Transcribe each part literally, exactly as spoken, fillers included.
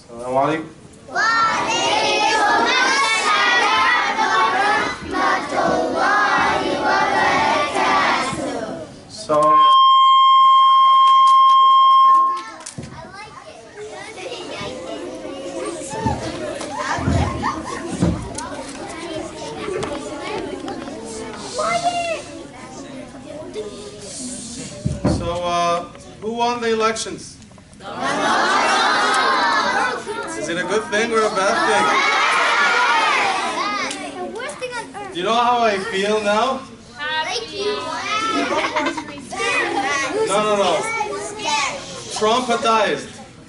Assalamu alaikum. So, so uh, who won the elections? Is it a good thing or a bad thing? Do you know how I feel now? No, no, no. Traumatized.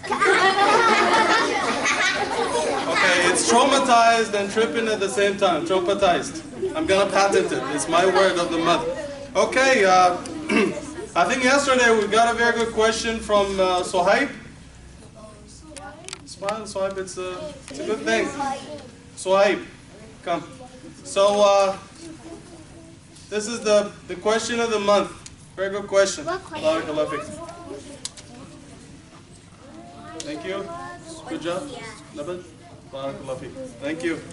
Okay, it's traumatized and tripping at the same time. Traumatized. I'm gonna patent it. It's my word of the month. Okay, uh, I think yesterday we got a very good question from uh, Sohaib. Smile, Sohaib, it's a, it's a good thing. Sohaib, come. So, uh, this is the, the question of the month. Very good question. Barakallah fik. Thank you. Good job. Laban. Barakallah fik. Thank you.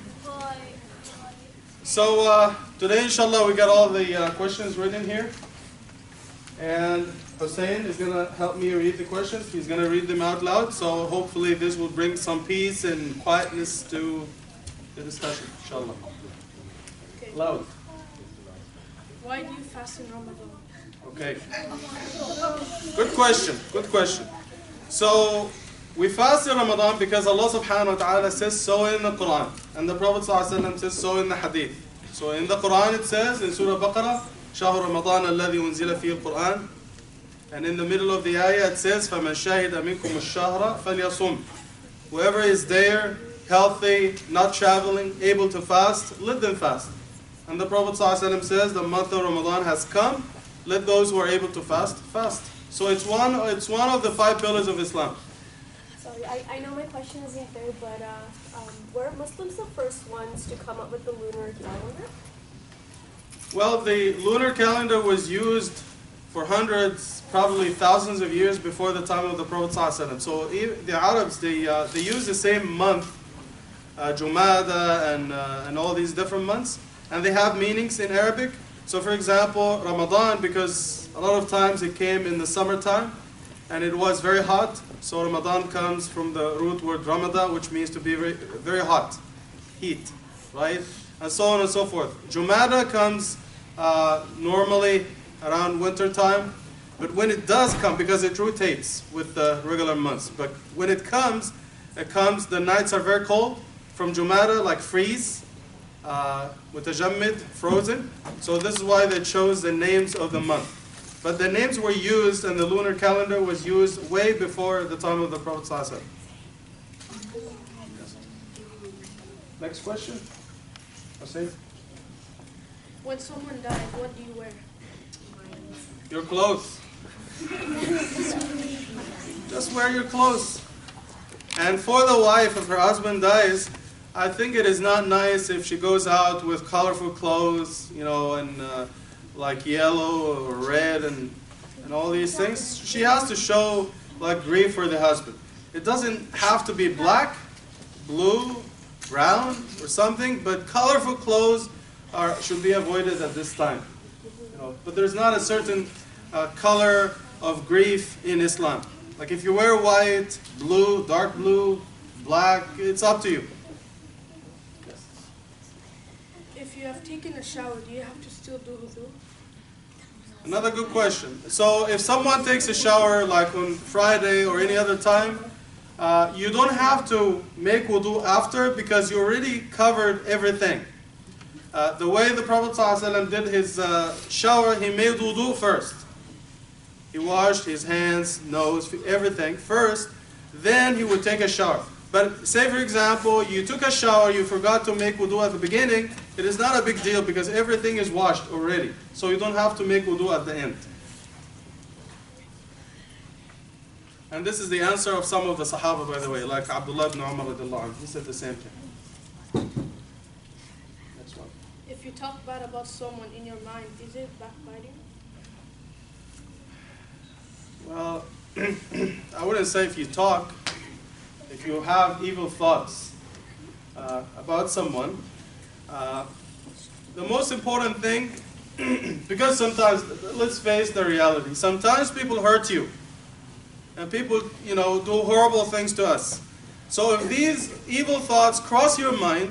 So, uh, today, inshallah, we got all the uh, questions written here. And Hussein is going to help me read the questions. He's going to read them out loud. So, hopefully, this will bring some peace and quietness to the discussion, inshallah. Okay. Loud. Why do you fast in Ramadan? Okay. Good question. Good question. So, we fast in Ramadan because Allah subhanahu wa ta'ala says so in the Quran. And the Prophet sallallahu alaihi wasallam says so in the Hadith. So, in the Quran it says, in Surah Baqarah, شهر رمضان الذي أنزل فيه القرآن. And in the middle of the ayah it says, فَمَنْ شَهِدَ مِنْكُمُ الشَّهْرَ فَلْيَصُمْ. Whoever is there, healthy, not traveling, able to fast, let them fast. And the Prophet ﷺ says, the month of Ramadan has come, let those who are able to fast, fast. So it's one, it's one of the five pillars of Islam. Sorry, I, I know my question isn't there, but uh, um, were Muslims the first ones to come up with the lunar calendar? Well, the lunar calendar was used for hundreds, probably thousands of years before the time of the Prophet ﷺ. So the Arabs, they, uh, they use the same month, uh, Jumada and, uh, and all these different months. And they have meanings in Arabic. So for example, Ramadan, because a lot of times it came in the summertime and it was very hot. So Ramadan comes from the root word Ramada, which means to be very, very hot, heat, right? And so on and so forth. Jumada comes uh, normally around winter time. But when it does come, because it rotates with the regular months, but when it comes, it comes, the nights are very cold, from Jumada, like freeze, uh, mutajammid, frozen. So this is why they chose the names of the month. But the names were used, and the lunar calendar was used way before the time of the Prophet ﷺ. Yes. Next question. Hussein? When someone dies, what do you wear? Your clothes. Just wear your clothes. And for the wife, if her husband dies, I think it is not nice if she goes out with colorful clothes, you know, and uh, like yellow or red and, and all these things. She has to show like grief for the husband. It doesn't have to be black, blue, brown, or something, but colorful clothes are, should be avoided at this time. You know, but there's not a certain uh, color of grief in Islam. Like if you wear white, blue, dark blue, black, it's up to you. Yes. If you have taken a shower, do you have to still do wudu? Another good question. So if someone takes a shower like on Friday or any other time, uh, you don't have to make wudu after because you already covered everything. Uh, the way the Prophet ﷺ did his uh, shower, he made wudu first. He washed his hands, nose, everything first, then he would take a shower. But say for example, you took a shower, you forgot to make wudu at the beginning, it is not a big deal because everything is washed already. So you don't have to make wudu at the end. And this is the answer of some of the Sahaba, by the way, like Abdullah ibn Umar radiallahu anhu. He said the same thing. Next one. If you talk bad about someone in your mind, is it backbiting? Well, I wouldn't say if you talk, if you have evil thoughts uh, about someone, uh, the most important thing, because sometimes, let's face the reality, sometimes people hurt you. And people, you know, do horrible things to us. So if these evil thoughts cross your mind,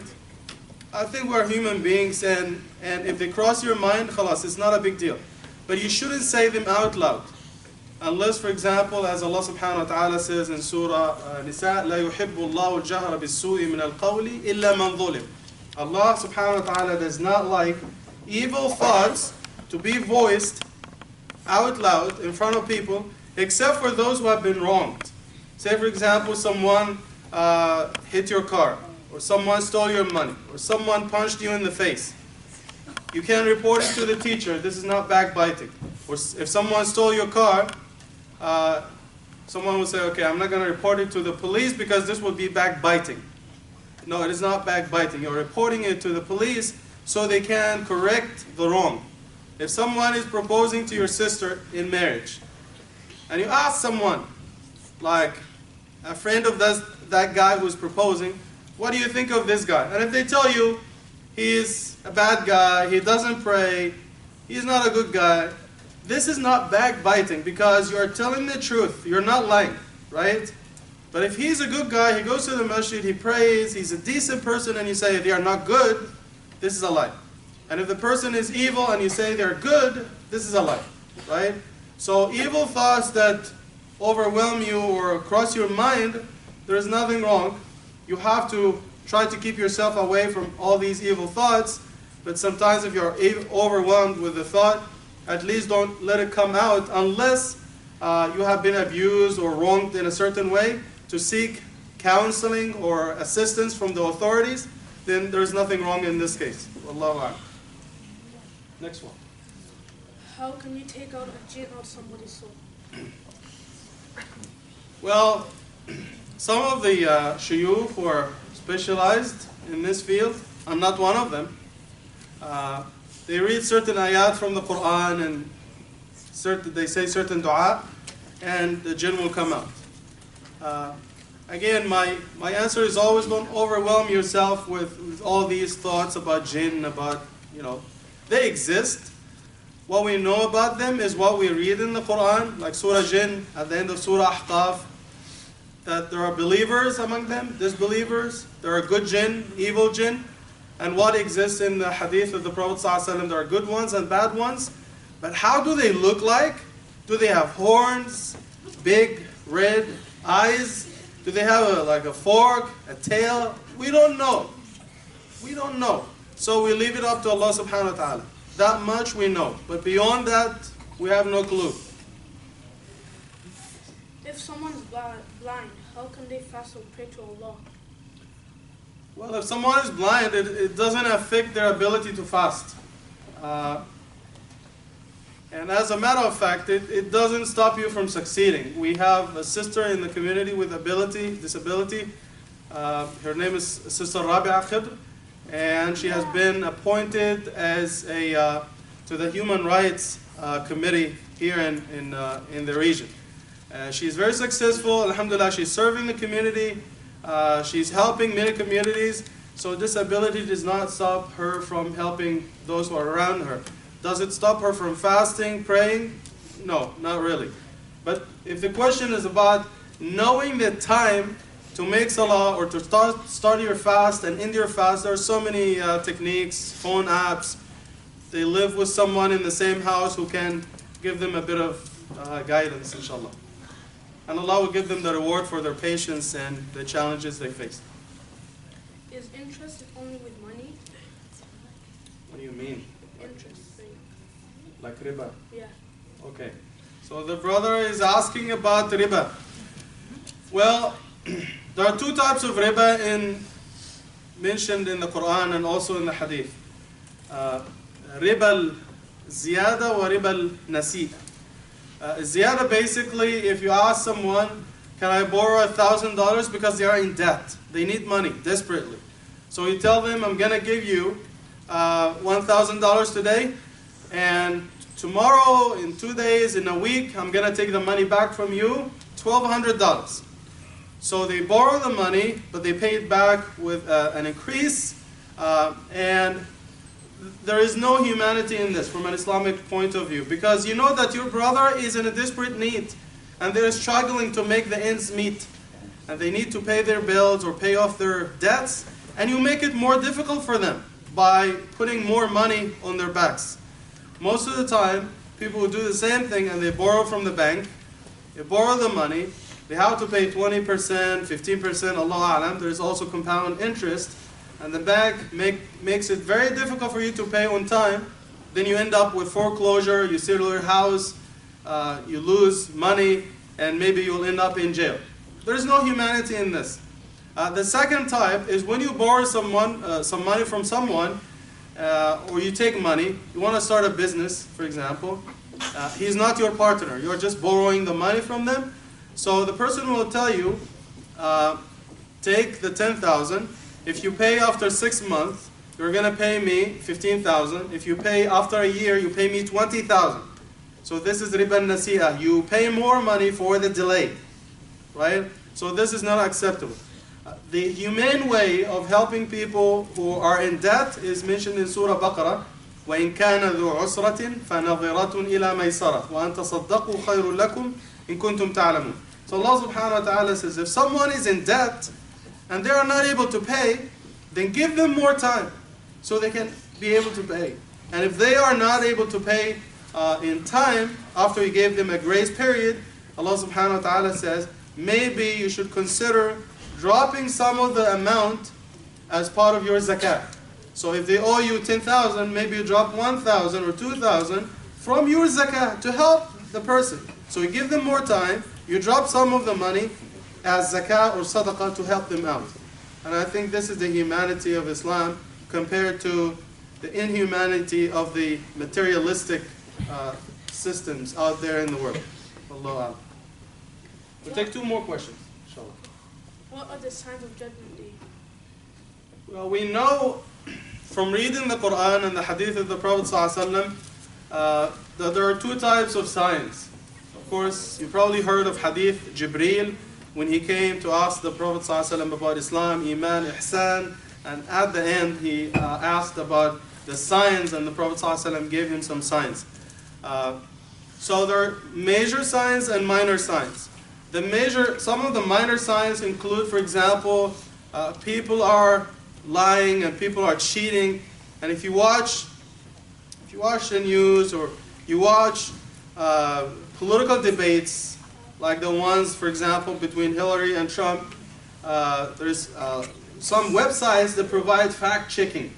I think we're human beings, and, and if they cross your mind, khalas, it's not a big deal. But you shouldn't say them out loud. Unless, for example, as Allah subhanahu wa ta'ala says in Surah uh, Nisa, لا يحب الله الجهر بالسوء من القول إلا من ظلم. Allah subhanahu wa ta'ala does not like evil thoughts to be voiced out loud in front of people, except for those who have been wronged. Say, for example, someone uh, hit your car, or someone stole your money, or someone punched you in the face. You can report it to the teacher. This is not backbiting. Or if someone stole your car, uh, someone will say, okay, I'm not going to report it to the police because this would be backbiting. No, it is not backbiting. You're reporting it to the police so they can correct the wrong. If someone is proposing to your sister in marriage, and you ask someone, like a friend of this, that guy who's proposing, what do you think of this guy? And if they tell you he's a bad guy, he doesn't pray, he's not a good guy, this is not backbiting because you're telling the truth. You're not lying, right? But if he's a good guy, he goes to the masjid, he prays, he's a decent person, and you say they are not good, this is a lie. And if the person is evil and you say they're good, this is a lie, right? So evil thoughts that overwhelm you or cross your mind, there is nothing wrong. You have to try to keep yourself away from all these evil thoughts, but sometimes if you're overwhelmed with the thought, at least don't let it come out unless uh, you have been abused or wronged in a certain way, to seek counseling or assistance from the authorities, then there's nothing wrong in this case. Wallahu a'lam. Next one. How can you take out a jinn out of somebody's soul? Well, some of the uh, shuyukh who are specialized in this field, I'm not one of them, uh, they read certain ayat from the Quran and certain, they say certain dua, and the jinn will come out. Uh, again, my, my answer is always don't overwhelm yourself with, with all these thoughts about jinn, about, you know, they exist. What we know about them is what we read in the Quran, like Surah Jinn, at the end of Surah Ahqaf, that there are believers among them, disbelievers, there are good jinn, evil jinn, and what exists in the hadith of the Prophet ﷺ, there are good ones and bad ones. But how do they look like? Do they have horns, big red eyes? Do they have a, like a fork, a tail? We don't know. We don't know. So we leave it up to Allah subhanahu wa ta'ala. That much we know. But beyond that, we have no clue. If someone's blind, how can they fast or pray to Allah? Well, if someone is blind, it, it doesn't affect their ability to fast. Uh, and as a matter of fact, it, it doesn't stop you from succeeding. We have a sister in the community with ability, disability. Uh, her name is Sister Rabi'a Khidr, and she has been appointed as a uh, to the Human Rights uh, Committee here in in, uh, in the region. Uh, she's very successful. Alhamdulillah, she's serving the community. Uh, she's helping many communities. So disability does not stop her from helping those who are around her. Does it stop her from fasting, praying? No, not really. But if the question is about knowing the time to make salah or to start, start your fast and end your fast, there are so many uh, techniques, phone apps. They live with someone in the same house who can give them a bit of uh, guidance, inshallah. And Allah will give them the reward for their patience and the challenges they face. Is interest only with money? What do you mean? Interest. Like riba? Yeah. Okay. So the brother is asking about riba. Well, there are two types of riba in, mentioned in the Quran and also in the Hadith. Uh, riba al-ziyada wa riba al-nasi'. Uh, ziyada, basically, if you ask someone, can I borrow a thousand dollars because they are in debt, they need money desperately. So you tell them, I'm going to give you uh, one thousand dollars today, and tomorrow, in two days, in a week, I'm going to take the money back from you, twelve hundred dollars. So they borrow the money, but they pay it back with uh, an increase, uh, and there is no humanity in this from an Islamic point of view, because you know that your brother is in a desperate need, and they're struggling to make the ends meet, and they need to pay their bills or pay off their debts, and you make it more difficult for them by putting more money on their backs. Most of the time, people who do the same thing and they borrow from the bank, they borrow the money, they have to pay twenty percent, fifteen percent, Allah A'lam. There's also compound interest, and the bank make, makes it very difficult for you to pay on time. Then you end up with foreclosure, you sell your house, uh, you lose money, and maybe you'll end up in jail. There's no humanity in this. Uh, the second type is when you borrow someone, uh, some money from someone, uh, or you take money, you want to start a business, for example. Uh, he's not your partner, you're just borrowing the money from them. So the person will tell you, uh, take the ten thousand. If you pay after six months, you're going to pay me fifteen thousand. If you pay after a year, you pay me twenty thousand. So this is riba nasi'ah. You pay more money for the delay, right? So this is not acceptable. Uh, the humane way of helping people who are in debt is mentioned in Surah Baqarah. وَإِنْ كَانَ ذُو عُسْرَةٍ فَنَظِرَةٌ إِلَى مَيْسَرَةٍ وَأَنْ تَصَدَّقُوا خَيْرٌ لَكُمْ إِن كُنْتُمْ تَعْلَمُونَ. So Allah subhanahu wa ta'ala says, if someone is in debt and they are not able to pay, then give them more time so they can be able to pay. And if they are not able to pay uh, in time, after you gave them a grace period, Allah subhanahu wa ta'ala says, maybe you should consider dropping some of the amount as part of your zakat. So if they owe you ten thousand, maybe you drop one thousand or two thousand from your zakat to help the person. So you give them more time, you drop some of the money as zakat or sadaqah to help them out. And I think this is the humanity of Islam compared to the inhumanity of the materialistic uh, systems out there in the world. Allahu A'lam. We'll take two more questions, inshallah. What are the signs of Judgment Day? Well, we know from reading the Quran and the hadith of the Prophet ﷺ, uh, that there are two types of signs. Of course, you probably heard of hadith Jibreel when he came to ask the Prophet ﷺ about Islam, Iman, Ihsan, and at the end he uh, asked about the signs, and the Prophet ﷺ gave him some signs. Uh, so there are major signs and minor signs. The major, some of the minor signs include, for example, uh, people are lying and people are cheating, and if you watch, if you watch the news or you watch uh, political debates, like the ones, for example, between Hillary and Trump, uh, there's uh, some websites that provide fact-checking.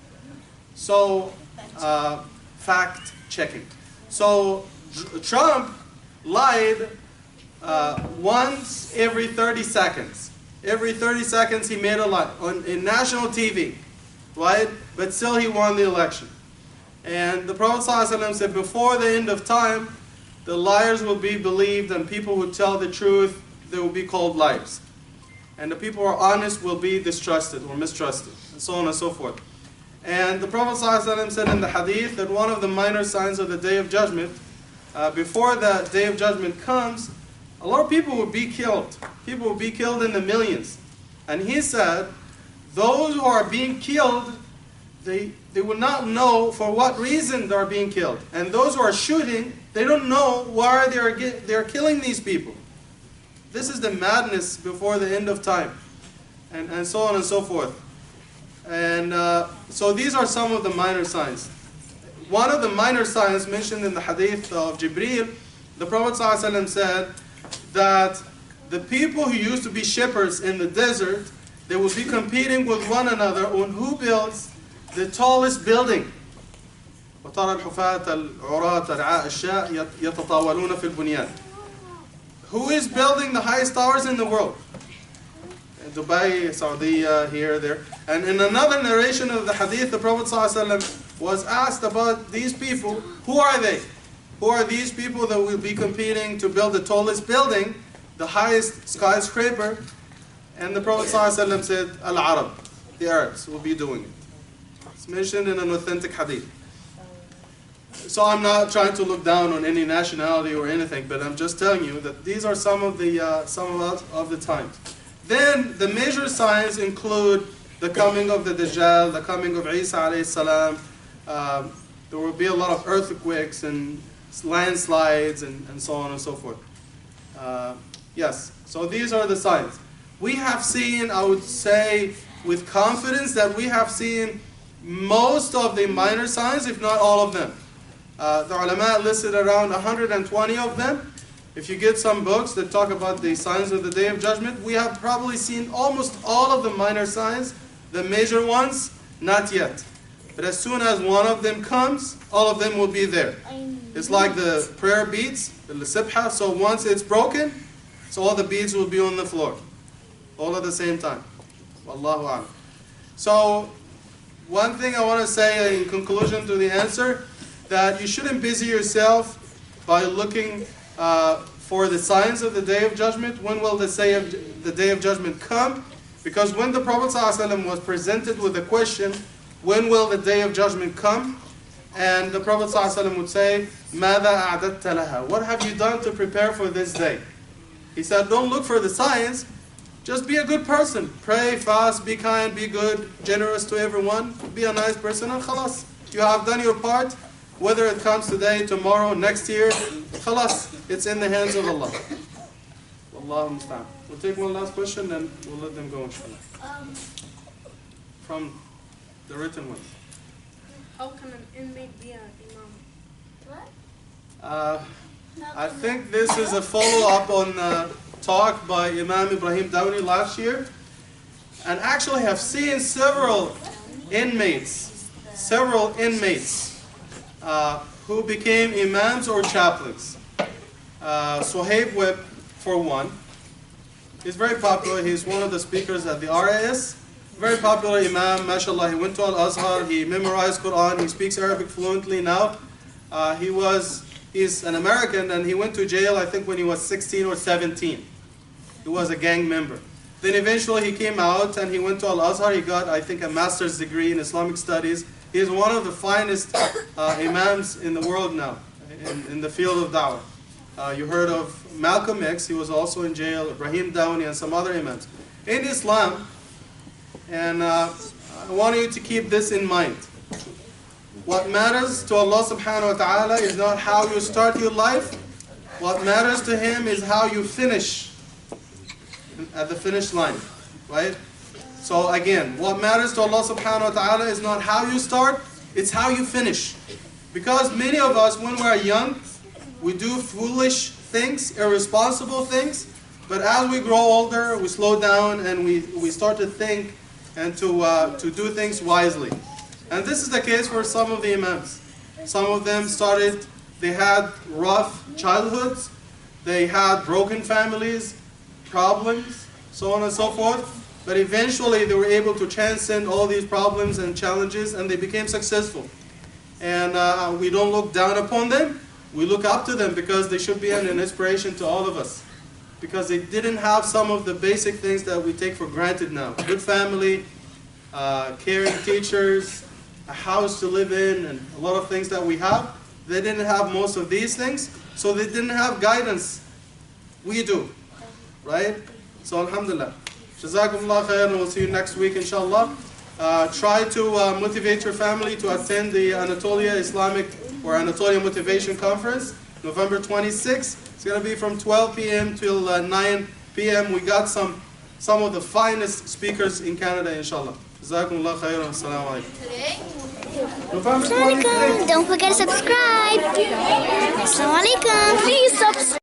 So, uh, fact-checking. So, Trump lied uh, once every thirty seconds. Every thirty seconds he made a lie on in national T V, right? But still he won the election. And the Prophet ﷺ said, before the end of time, the liars will be believed, and people who tell the truth, they will be called liars. And the people who are honest will be distrusted or mistrusted, and so on and so forth. And the Prophet ﷺ said in the hadith that one of the minor signs of the Day of Judgment, uh, before the Day of Judgment comes, a lot of people will be killed. People will be killed in the millions. And he said, those who are being killed, they, they will not know for what reason they are being killed. And those who are shooting, they don't know why they are, they are killing these people. This is the madness before the end of time. And, and so on and so forth. And uh, so these are some of the minor signs. One of the minor signs mentioned in the hadith of Jibreel, the Prophet ﷺ said that the people who used to be shepherds in the desert, they will be competing with one another on who builds the tallest building. وَتَرَى الْحُفَاةَ الْعُرَاةَ رِعَاءَ الشَّاءِ يَتَطَاوَلُونَ فِي الْبُنْيَانِ. Who is building the highest towers in the world? Dubai, Saudi, uh, here, there. And in another narration of the hadith, the Prophet ﷺ was asked about these people. Who are they? Who are these people that will be competing to build the tallest building, the highest skyscraper? And the Prophet ﷺ said, Al-Arab, the Arabs will be doing it. It's mentioned in an authentic hadith. So I'm not trying to look down on any nationality or anything, but I'm just telling you that these are some of the uh, some of, of the times. Then the major signs include the coming of the Dajjal, the coming of Isa alayhi salam. Um, there will be a lot of earthquakes and landslides and, and so on and so forth. Uh, yes, so these are the signs. We have seen, I would say with confidence, that we have seen most of the minor signs, if not all of them. Uh, the ulama listed around one hundred twenty of them. If you get some books that talk about the signs of the Day of Judgment, we have probably seen almost all of the minor signs. The major ones, not yet. But as soon as one of them comes, all of them will be there. It's like the prayer beads, the sibha. So once it's broken, so all the beads will be on the floor, all at the same time. Wallahu a'lam. So one thing I want to say in conclusion to the answer, that you shouldn't busy yourself by looking uh, for the signs of the Day of Judgment. When will the day of, the day of Judgment come? Because when the Prophet ﷺ was presented with the question, when will the Day of Judgment come? And the Prophet ﷺ would say, ماذا أعددت لها? What have you done to prepare for this day? He said, don't look for the signs, just be a good person. Pray, fast, be kind, be good, generous to everyone, be a nice person, and khalas. You have done your part. Whether it comes today, tomorrow, next year, khalas, it's in the hands of Allah. Wallahu musta'an. We'll take one last question, then we'll let them go, inshallah. Um, From the written ones. How can an inmate be an imam? what? Uh, I think this is a follow-up on a talk by Imam Ibrahim Dawni last year. And actually have seen several inmates, several inmates uh, who became imams or chaplains. Uh, Suhaib Webb, for one. He's very popular. He's one of the speakers at the R A S. Very popular imam, mashallah. He went to Al-Azhar. He memorized Quran. He speaks Arabic fluently now. Uh, he was, he's an American, and he went to jail, I think, when he was sixteen or seventeen. He was a gang member. Then eventually he came out and he went to Al-Azhar. He got, I think, a master's degree in Islamic studies. He is one of the finest uh, imams in the world now, in, in the field of da'wah. Uh, you heard of Malcolm X. He was also in jail, Ibrahim Dawni, and some other imams. In Islam, and uh, I want you to keep this in mind. What matters to Allah subhanahu wa ta'ala is not how you start your life. What matters to Him is how you finish at the finish line, right? So again, what matters to Allah subhanahu wa ta'ala is not how you start, it's how you finish. Because many of us, when we're young, we do foolish things, irresponsible things, but as we grow older, we slow down and we, we start to think and to, uh, to do things wisely. And this is the case for some of the imams. Some of them started, they had rough childhoods, they had broken families, problems, so on and so forth, but eventually they were able to transcend all these problems and challenges, and they became successful. And uh, we don't look down upon them, we look up to them, because they should be an inspiration to all of us. Because they didn't have some of the basic things that we take for granted now. Good family, uh, caring teachers, a house to live in, and a lot of things that we have. They didn't have most of these things, so they didn't have guidance. We do, right? So alhamdulillah. Jazakumullah khair, and we'll see you next week inshallah. Uh, try to uh, motivate your family to attend the Anatolia Islamic or Anatolia Motivation Conference, November twenty-sixth. It's going to be from twelve p m till uh, nine p m We got some some of the finest speakers in Canada, inshallah. Jazakumullah khairan. Assalamu alaikum. November twenty-sixth. Don't forget to subscribe. Assalamu alaikum. Please subscribe.